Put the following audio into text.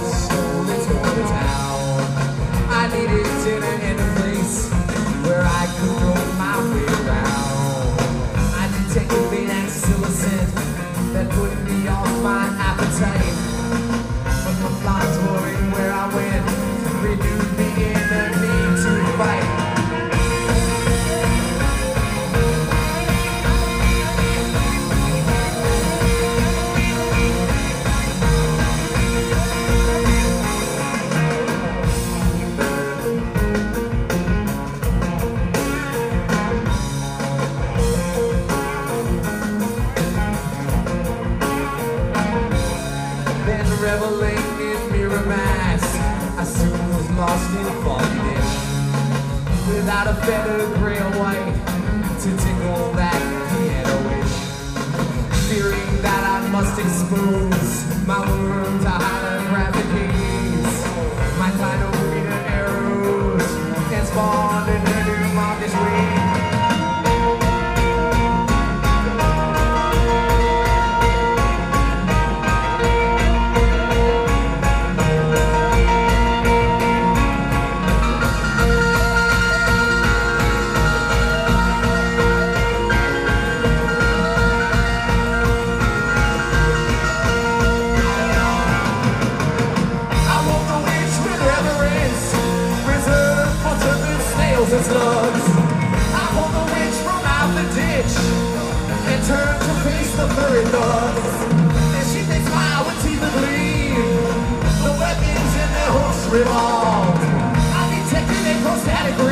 slowly toward the town. I needed dinner in a place where I could roam my way around. I detected Phenixylicin that put me off my appetite. But the flies worried where I went, renewed me in the need to fight. Reveling in Mirror Mask, I soon was lost in fogginess, without a feather, gray or white, to tickle that piano wish. Fearing that I must expose my world to holographic haze, my kind of reader arrows and spawned in a new monkish way. And slugs. I pulled the witch from out the ditch and turned to face the furry thugs. And she may smile with teeth that bleed. The weapons and their hooks revolve. I detected a prostatic